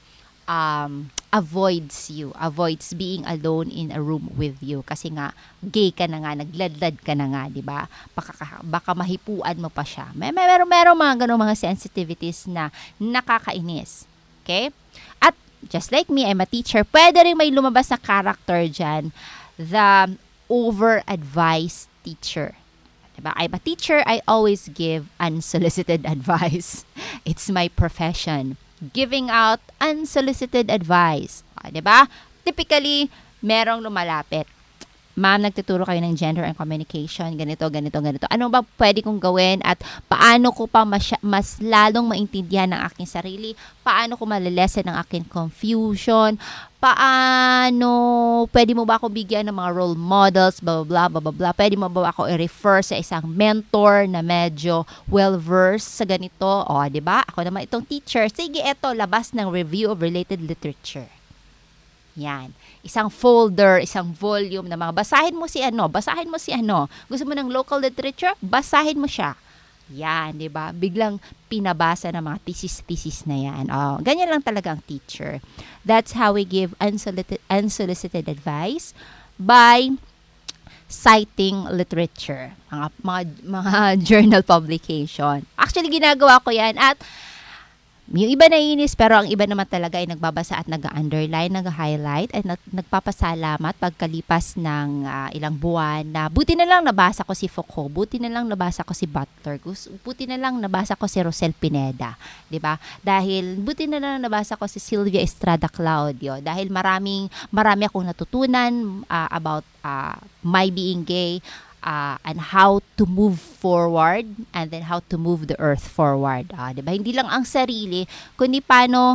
avoids being alone in a room with you. Kasi nga, gay ka na nga, nagladlad ka na nga, di ba? Baka mahipuan mo pa siya. Meron mga ganong mga sensitivities na nakakainis. Okay? At just like me, I'm a teacher, pwede rin may lumabas na character dyan, the over-advised teacher. Diba? I'm a teacher, I always give unsolicited advice. It's my profession. Giving out unsolicited advice. Diba? Typically, merong lumalapit. Ma'am, nagtuturo kayo ng gender and communication, ganito. Ano ba pwede kong gawin at paano ko pa mas lalong maintindihan ng aking sarili? Paano ko malilesen ng aking confusion? Paano, pwede mo ba ako bigyan ng mga role models, blah, blah, blah, blah, blah. Pwede mo ba ako i-refer sa isang mentor na medyo well-versed sa ganito? Diba? Ako naman itong teacher. Sige, eto, labas ng review of related literature. Yan. Isang folder, isang volume na mga basahin mo si ano. Gusto mo ng local literature? Basahin mo siya. Yan, di ba? Biglang pinabasa ng mga thesis na yan. Ganyan lang talaga ang teacher. That's how we give unsolicited advice by citing literature. Mga journal publication. Actually, ginagawa ko yan at yung iba naiinis, pero ang iba naman talaga ay nagbabasa at nag-underline, nag-highlight, at nagpapasalamat pagkalipas ng ilang buwan na buti na lang nabasa ko si Foucault, buti na lang nabasa ko si Butler, buti na lang nabasa ko si Rosel Pineda, di ba? Dahil buti na lang nabasa ko si Sylvia Estrada Claudio, dahil marami akong natutunan about my being gay, and how to move forward and then how to move the earth forward. Diba? Hindi lang ang sarili, kundi paano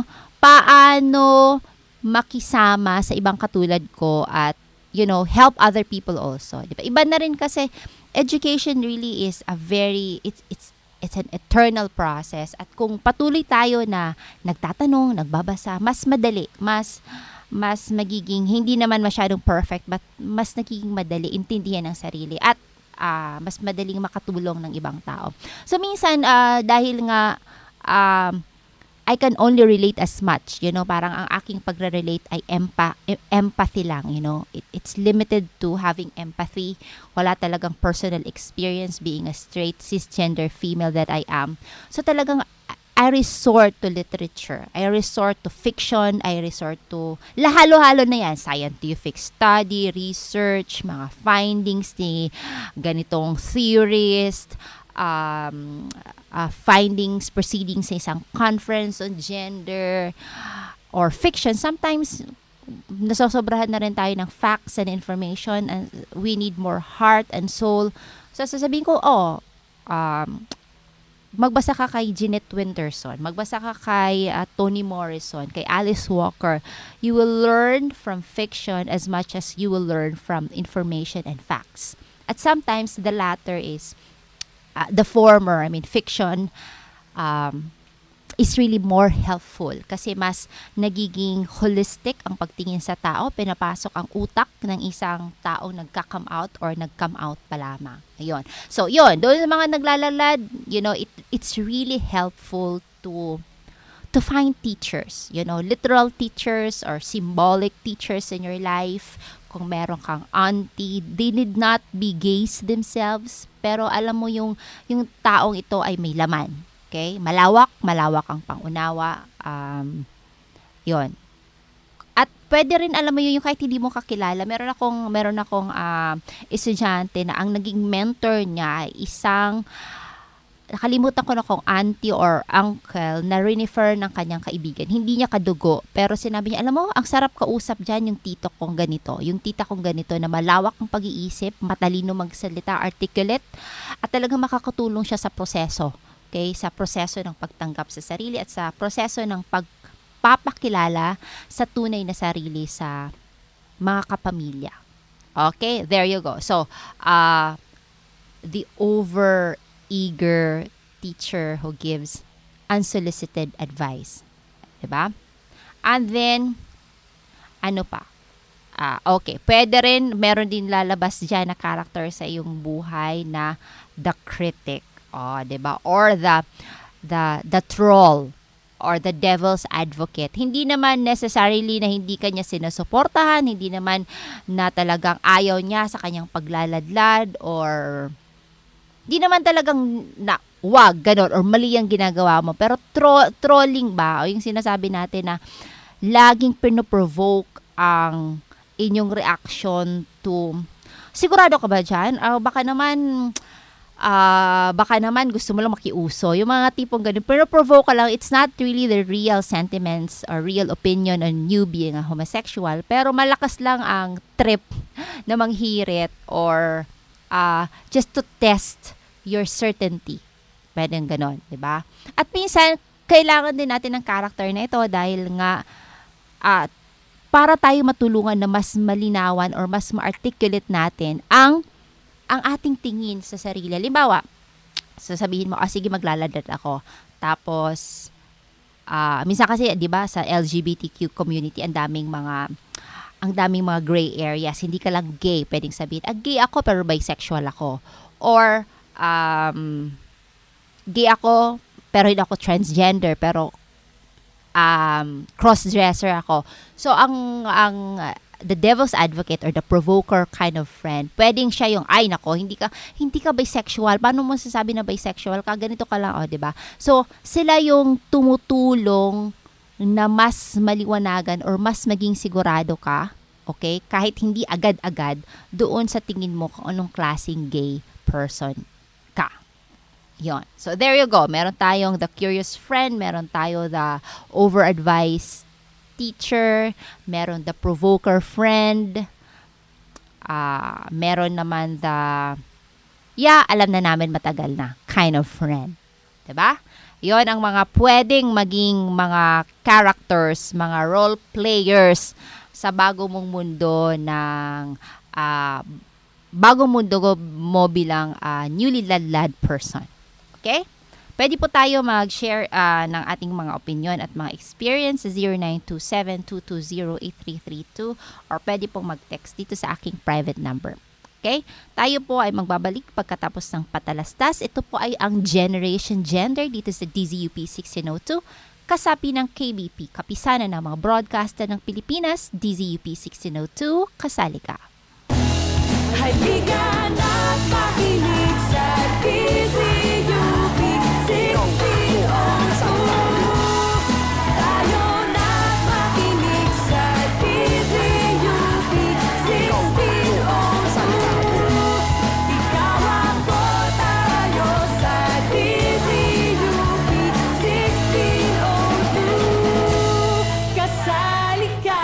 makisama sa ibang katulad ko at, help other people also. Diba? Iba na rin kasi education really is a very, it's an eternal process. At kung patuloy tayo na nagtatanong, nagbabasa, mas madali, mas magiging, hindi naman masyadong perfect, but mas nagiging madali intindihan ng sarili at mas madaling makatulong ng ibang tao. So minsan, dahil nga, I can only relate as much, parang ang aking pagre-relate ay empathy lang, It's limited to having empathy. Wala talagang personal experience being a straight, cisgender female that I am. So talagang, I resort to literature. I resort to fiction. I resort to, halo-halo na yan. Scientific study, research, mga findings ni ganitong theorist, findings, proceedings sa isang conference on gender, or fiction. Sometimes, nasosobrahan na rin tayo ng facts and information, and we need more heart and soul. So, sasabihin ko, magbasa ka kay Jeanette Winterson, magbasa ka kay Toni Morrison, kay Alice Walker. You will learn from fiction as much as you will learn from information and facts. At sometimes, the latter is, the former, fiction, is really more helpful kasi mas nagiging holistic ang pagtingin sa tao, pinapasok ang utak ng isang taong nagka-come out or nag-come out pa lamang. Ayun. So, yun. Doon sa mga naglalalad, it's really helpful to find teachers, literal teachers or symbolic teachers in your life. Kung meron kang auntie, they need not be gays themselves, pero alam mo yung taong ito ay may laman. Okay? Malawak ang pangunawa. Yon. At pwede rin, alam mo yung kahit hindi mo kakilala, meron akong estudyante na ang naging mentor niya ay isang, nakalimutan ko na kung auntie or uncle na refer ng kanyang kaibigan. Hindi niya kadugo, pero sinabi niya, alam mo, ang sarap kausap dyan yung tito kong ganito. Yung tita kong ganito na malawak ang pag-iisip, matalino magsalita, articulate, at talagang makakatulong siya sa proseso. Okay? Sa proseso ng pagtanggap sa sarili at sa proseso ng pagpapakilala sa tunay na sarili sa mga kapamilya. Okay? There you go. So, the over-eager teacher who gives unsolicited advice. Diba? And then, ano pa? Okay. Pwede rin, meron din lalabas dyan na character sa iyong buhay na the critic. Diba? Or the troll or the devil's advocate. Hindi naman necessarily na hindi kanya sinusuportahan, hindi naman na talagang ayaw niya sa kanyang paglaladlad, or hindi naman talagang na wag, ganon, or mali ang ginagawa mo. Pero trolling ba? O yung sinasabi natin na laging pinoprovoke ang inyong reaction to, sigurado ka ba dyan? Baka naman gusto mo lang makiuso. Yung mga tipong ganun. Pero provoke ka lang, it's not really the real sentiments or real opinion on you being a homosexual. Pero malakas lang ang trip na manghirit or just to test your certainty. Pwedeng ganon, diba? At minsan, kailangan din natin ng character na ito dahil nga para tayo matulungan na mas malinawan or mas ma-articulate natin ang ating tingin sa sarili. Halimbawa, sasabihin mo, sige, maglaladad ako. Tapos, minsan kasi, di ba, sa LGBTQ community, ang daming mga gray areas. Hindi ka lang gay. Pwedeng sabihin, gay ako pero bisexual ako. Or, gay ako pero hindi ako transgender, pero cross-dresser ako. So, the devil's advocate or the provoker kind of friend, pwedeng siya yung, ay nako, hindi ka bisexual. Paano mo sasabi na bisexual ka? Ganito ka lang, diba? So, sila yung tumutulong na mas maliwanagan or mas maging sigurado ka, okay? Kahit hindi agad-agad, doon sa tingin mo kung anong klaseng gay person ka. Yon. So, there you go. Meron tayong the curious friend, meron tayo the over-advised teacher, meron the provoker friend, meron naman the, alam na namin matagal na, kind of friend. Diba? Yon ang mga pwedeng maging mga characters, mga role players sa bago mong mundo ng bagong mundo mo bilang newly ladlad person. Okay? Pwede po tayo mag-share ng ating mga opinion at mga experience sa 0927-220-8332 or pwede pong mag-text dito sa aking private number. Okay? Tayo po ay magbabalik pagkatapos ng patalastas. Ito po ay ang Generation Gender dito sa DZUP 1602, kasapi ng KBP, kapisanan ng mga broadcaster ng Pilipinas, DZUP 1602, kasali ka. Halika na't makinig sa DZUP 1602. Tayo na't makinig sa DZUP 1602. Ikaw ako, tayo sa DZUP 1602. Kasali ka.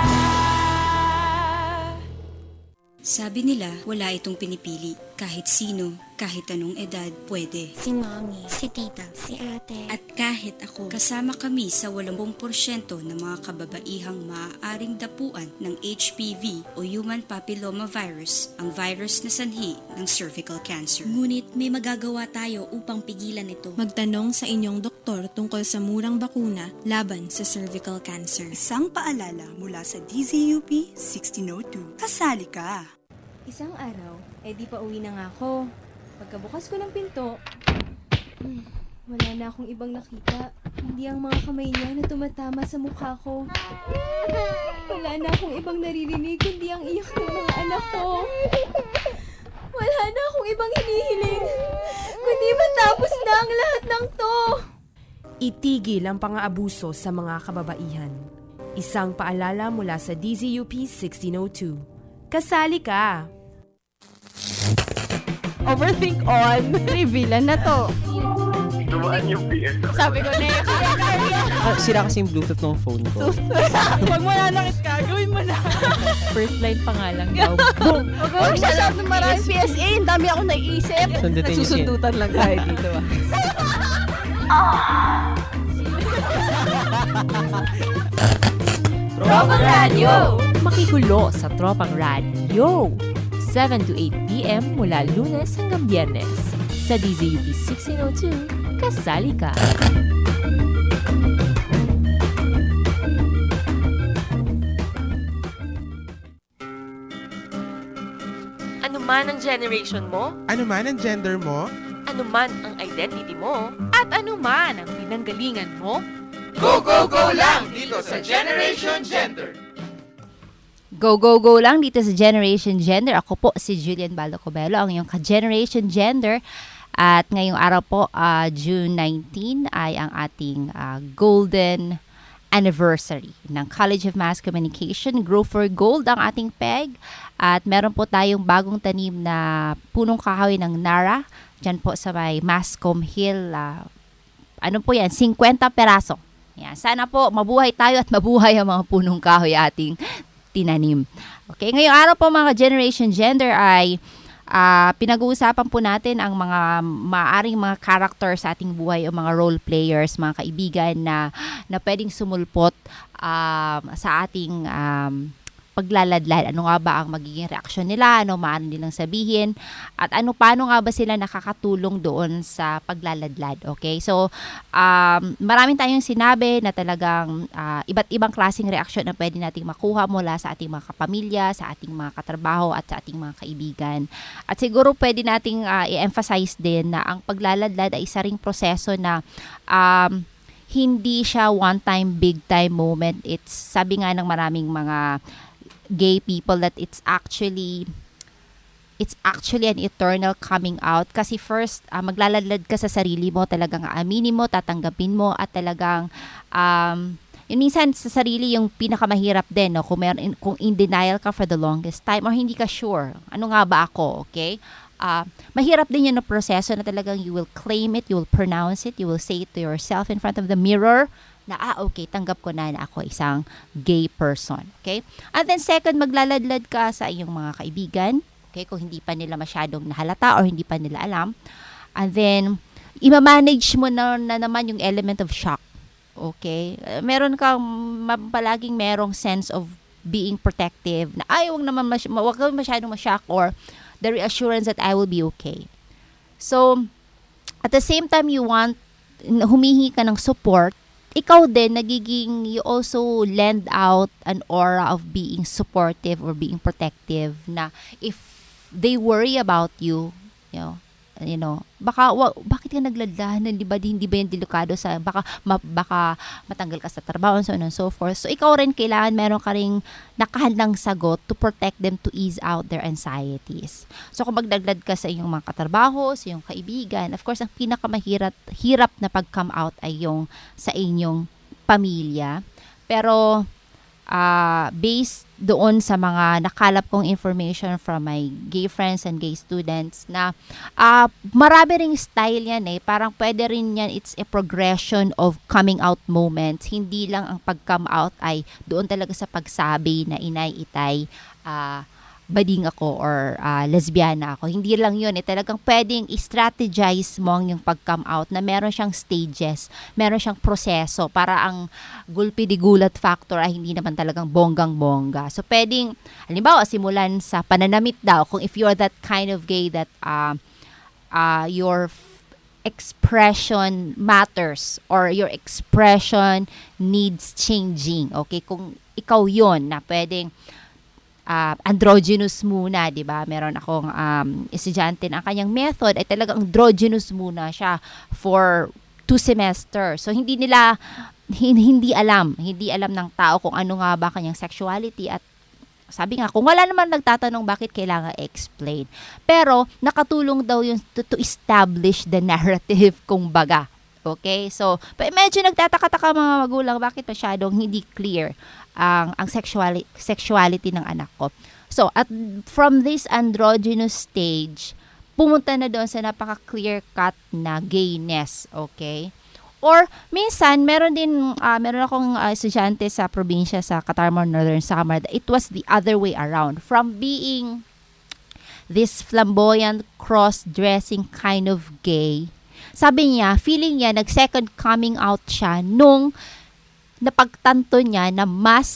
Sabi nila, wala itong pinipili. Kahit sino, kahit anong edad, pwede. Si mommy, si tita, si ate. At kahit ako, kasama kami sa 80% ng mga kababaihang maaaring dapuan ng HPV o Human Papilloma Virus, ang virus na sanhi ng cervical cancer. Ngunit may magagawa tayo upang pigilan ito. Magtanong sa inyong doktor tungkol sa murang bakuna laban sa cervical cancer. Isang paalala mula sa DZUP 1602. Kasali ka! Isang araw, di pa uwi na nga ako. Pagkabukas ko ng pinto, wala na akong ibang nakita. Hindi ang mga kamay niya na tumatama sa mukha ko. Wala na akong ibang naririnig, kundi ang iyak ng mga anak ko. Wala na akong ibang hinihiling, kundi matapos na ang lahat ng to. Itigil ang pang-aabuso sa mga kababaihan. Isang paalala mula sa DZUP 1602. Kasali ka! Overthink on. Revealan na to. Dumaan yung PS. Sabi ko na yun. Sira kasi yung Bluetooth ng phone ko. Pag mananakit ka, gawin mo na. First line pa nga lang daw. Boom! Huwag masyadong maraming PSA. Ang dami akong naiisip. Nagsusundutan lang tayo dito. Tropang Radio! Makikulo sa Tropang Radio. 7 to 8 p.m. mula Lunes hanggang Biyernes. Sa DZUP 1602, kasali ka. Ano man ang generation mo, Ano man ang gender mo, ano man ang identity mo, at ano man ang pinanggalingan mo, Go, go, go lang dito sa Generation Gender! Go, go, go lang dito sa Generation Gender. Ako po si Julian Baldo Cobelo, ang iyong ka-Generation Gender. At ngayong araw po, June 19, ay ang ating golden anniversary ng College of Mass Communication. Grow for Gold ang ating PEG. At meron po tayong bagong tanim na punong kahoy ng Nara. Diyan po sa may Mascom Hill. Ano po yan? 50 peraso. Yan. Sana po mabuhay tayo at mabuhay ang mga punong kahoy ating tinanim. Okay, ngayong araw po mga Generation Gender ay pinag-uusapan po natin ang mga maaaring mga character sa ating buhay o mga role players, mga kaibigan na pwedeng sumulpot sa ating paglaladlad. Ano nga ba ang magiging reaksyon nila? Ano maaari nilang sabihin? At paano nga ba sila nakakatulong doon sa paglaladlad? Okay? So, maraming tayong sinabi na talagang iba't ibang klaseng reaksyon na pwede nating makuha mula sa ating mga kapamilya, sa ating mga katrabaho, at sa ating mga kaibigan. At siguro pwede nating i-emphasize din na ang paglaladlad ay isa ring proseso na hindi siya one-time, big-time moment. It's, sabi nga ng maraming mga gay people that it's actually an eternal coming out kasi first maglaladlad ka sa sarili mo, talagang aaminin mo, tatanggapin mo at talagang yun minsan sa sarili yung pinakamahirap din, no? Kung in denial ka for the longest time or hindi ka sure ano nga ba ako, okay? Mahirap din yun na proseso na talagang you will claim it, you will pronounce it, you will say it to yourself in front of the mirror na okay, tanggap ko na ako isang gay person. Okay? And then second, maglaladlad ka sa iyong mga kaibigan. Okay? Kung hindi pa nila masyadong nahalata or hindi pa nila alam. And then, ima-manage mo na naman yung element of shock. Okay? Meron kang palaging merong sense of being protective na wag kang masyadong ma-shock or the reassurance that I will be okay. So, at the same time you want, humihingi ka ng support, ikaw din, you also lend out an aura of being supportive or being protective na if they worry about you, bakit ka nagladlahan, di ba hindi ba yung delikado sa, baka matanggal ka sa trabaho, so on and so forth. So, ikaw rin kailangan meron ka ring nakahandang sagot to protect them, to ease out their anxieties. So, kung magdaglad ka sa iyong mga katrabaho, sa iyong kaibigan, of course, ang hirap na pag-come out ay yung sa inyong pamilya. Pero, based doon sa mga nakalap kong information from my gay friends and gay students na marami ring style yan parang pwede rin yan, it's a progression of coming out moments. Hindi lang ang pag-come out ay doon talaga sa pagsabi na inay, itay, bading ako or lesbiana ako. Hindi lang yun. Talagang pwedeng i-strategize mo yung pag-come out na meron siyang stages, meron siyang proseso para ang gulpi-di-gulat factor ay hindi naman talagang bonggang-bongga. So, pwedeng, halimbawa, simulan sa pananamit daw. Kung if you're that kind of gay that your expression matters or your expression needs changing. Okay? Kung ikaw yon na pwedeng androgynous muna, di ba? Meron akong estudyante na ang kanyang method ay talagang androgynous muna siya for 2 semesters. So, hindi alam ng tao kung ano nga ba kanyang sexuality at sabi nga, kung wala naman nagtatanong bakit kailangan explain. Pero, nakatulong daw yun to establish the narrative kung baga. Okay? So, medyo nagtataka-taka mga magulang bakit masyadong hindi clear ang sexuality ng anak ko. So, from this androgynous stage, pumunta na doon sa napaka-clear-cut na gayness, okay? Or, minsan, meron akong estudyante sa probinsya sa Catarmor, Northern Samar, it was the other way around. From being this flamboyant, cross-dressing kind of gay, sabi niya, feeling niya, nag-second coming out siya nung napagtanto niya na mas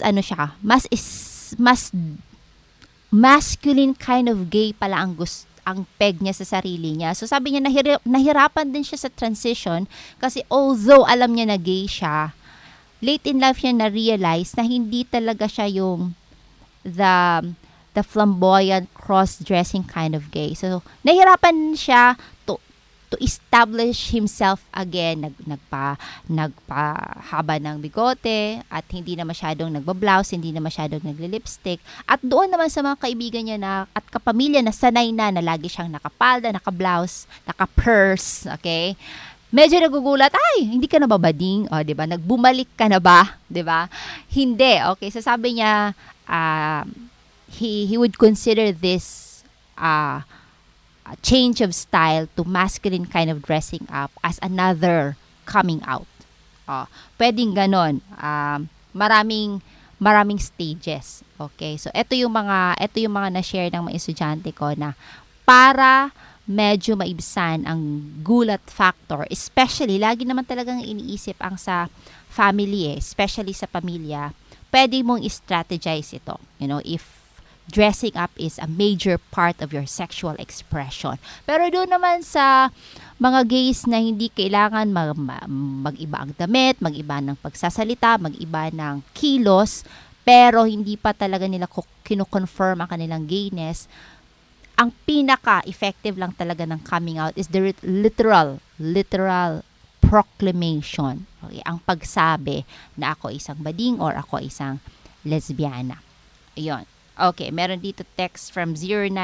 masculine kind of gay pala ang peg niya sa sarili niya. So sabi niya nahirapan din siya sa transition kasi although alam niya na gay siya, late in life niya na-realize na hindi talaga siya yung the flamboyant cross-dressing kind of gay. So nahirapan siya to establish himself again, nagpahaba ng bigote at hindi na masyadong nagbablouse, hindi na masyadong naglilipstick. At doon naman sa mga kaibigan niya at kapamilya na sanay na lagi siyang nakapalda, nakablouse, naka-purse, okay? Medyo nagugulat, ay, hindi ka na ba bading? O, diba? Nagbumalik ka na ba? Diba? Hindi, okay? So sabi niya, he would consider this a change of style to masculine kind of dressing up as another coming out. Pwedeng ganon. Maraming stages. Okay? So, ito yung mga na-share ng mga estudyante ko na para medyo maibsan ang gulat factor, especially, lagi naman talagang iniisip ang sa family especially sa pamilya, pwede mong i-strategize ito. If dressing up is a major part of your sexual expression. Pero doon naman sa mga gays na hindi kailangan mag-iba ang damit, mag-iba ng pagsasalita, mag-iba ng kilos, pero hindi pa talaga nila kino-confirm ang kanilang gayness, ang pinaka-effective lang talaga ng coming out is the literal proclamation. Okay? Ang pagsabi na ako isang bading or ako isang lesbiana. Ayun. Okay, meron dito text from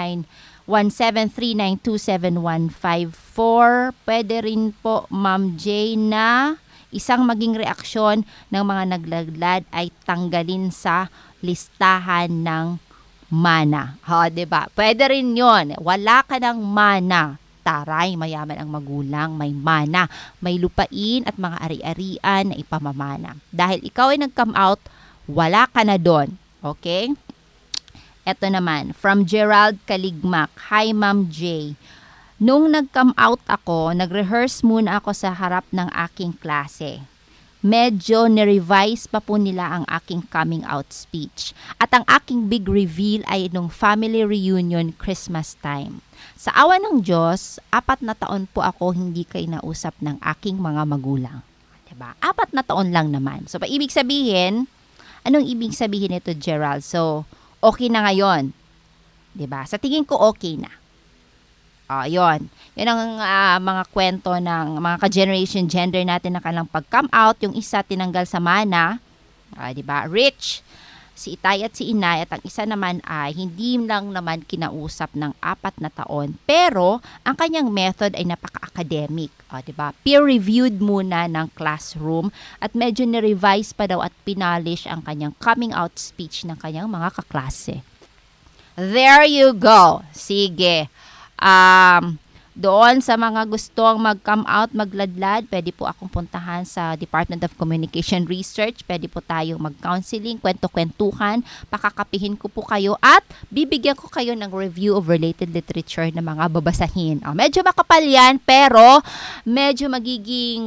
091739275154. Pwede rin po, Ma'am J, na isang maging reaksyon ng mga naglaglad ay tanggalin sa listahan ng mana. Diba? Pwede rin yon. Wala ka ng mana. Taray, mayaman ang magulang, may mana, may lupain at mga ari-arian na ipamamana. Dahil ikaw ay nag-come out, wala ka na doon. Okay? Ito naman, from Gerald Kaligmak. Hi, Ma'am J. Nung nag-come out ako, nag-rehearse muna ako sa harap ng aking klase. medyo nirevise pa po nila ang aking coming out speech. At ang aking big reveal ay nung family reunion Christmas time. Sa awa ng Diyos, 4 na taon po ako hindi kinausap ng aking mga magulang. Diba? 4 na taon lang naman. So, ibig sabihin, anong ibig sabihin nito, Gerald? So, okay na ngayon. Diba? Sa tingin ko, okay na. Yun. Yun ang mga kwento ng mga ka-generation gender natin na kanilang pag-come out. Yung isa tinanggal sa mana, diba? Rich, si Itay at si Inay, at ang isa naman ay hindi lang naman kinausap ng 4 na taon. Pero, ang kanyang method ay napaka-academic. Diba? Peer-reviewed muna ng classroom at medyo ni-revise pa daw at pinalish ang kanyang coming out speech ng kanyang mga kaklase. There you go. Sige. Doon sa mga gustong mag-come out, magladlad, pwede po akong puntahan sa Department of Communication Research. Pwede po tayong mag-counseling, kwento-kwentuhan, pakakapihin ko po kayo at bibigyan ko kayo ng review of related literature na mga babasahin. Medyo makapal yan, pero medyo magiging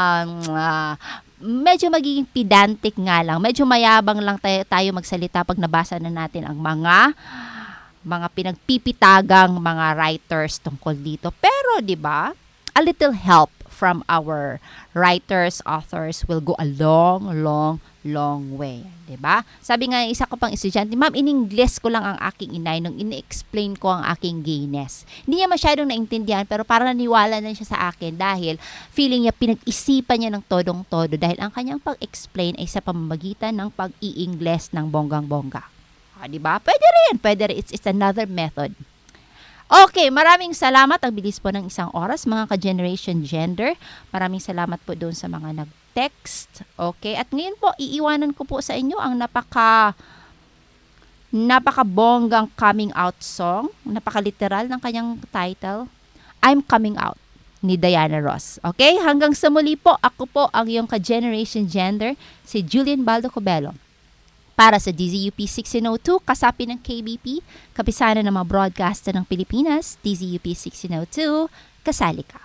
pedantic nga lang. Medyo mayabang lang tayo magsalita pag nabasa na natin ang mga pinagpipitagang mga writers tungkol dito. Pero, di ba, a little help from our writers, authors will go a long way. Di ba? Sabi nga, isa ko pang estudyante, ma'am, in-English ko lang ang aking inay nung ini-explain ko ang aking gayness. Hindi niya masyadong naintindihan, pero parang naniwala na siya sa akin dahil feeling niya, pinag-isipan niya ng todong-todo dahil ang kanyang pag-explain ay sa pamamagitan ng pag-i-English ng bonggang-bongga. Diba? Pwede rin. It's another method. Okay, maraming salamat. Ang bilis po ng 1 oras, mga ka-generation gender. Maraming salamat po doon sa mga nag-text. Okay, at ngayon po, iiwanan ko po sa inyo ang napaka-bonggang coming out song. Napaka-literal ng kanyang title, I'm Coming Out, ni Diana Ross. Okay, hanggang sa muli po, ako po ang iyong ka-generation gender, si Julian Baldo Cubelo. Para sa DZUP 1602, kasapi ng KBP, kapisanan ng mga broadcaster ng Pilipinas, DZUP 1602, kasali ka.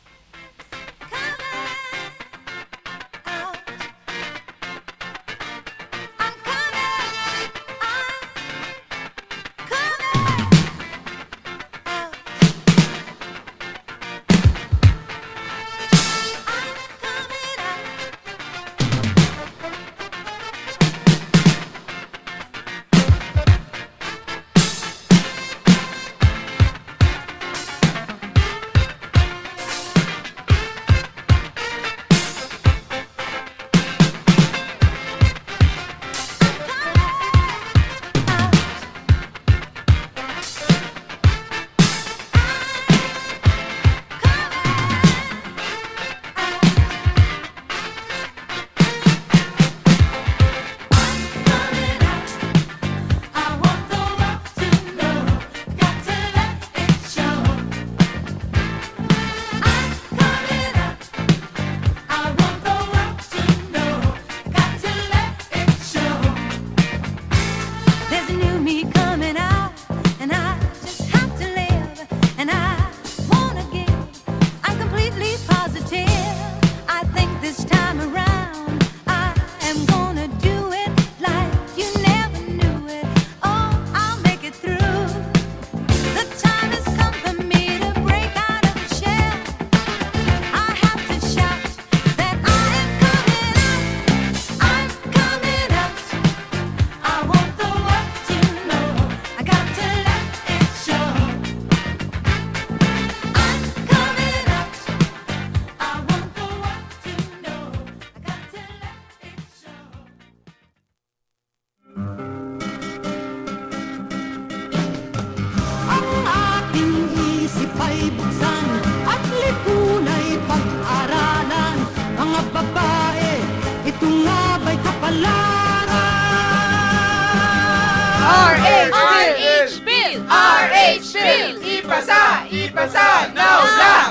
Ipasa! Now!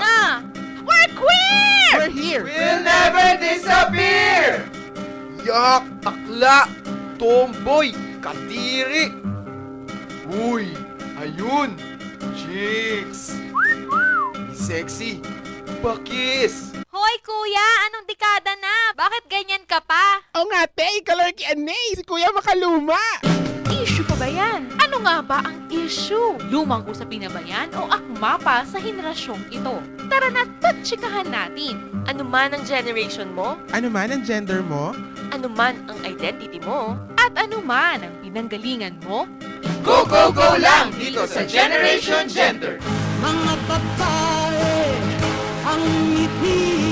We're queer! We're here! We'll never disappear! Yak! Akla! Tomboy! Kadiri! Uy! Ayun! Chicks! Sexy! Bakis! Hoy, Hoy kuya, anong dekada na? Bakit ganyan ka pa? O nga, te, kalarki anay, si Kuya Makaluma. Issue pa ba yan? Ano nga ba ang issue? Lumang usapin na ba yan o akma pa sa henerasyong ito? Tara na, tatsikahan natin. Ano man ang generation mo, Ano man ang gender mo? ano man ang identity mo, At ano man ang pinanggalingan mo, Go, go, go lang dito sa Generation Gender! Mga babae ang ngiti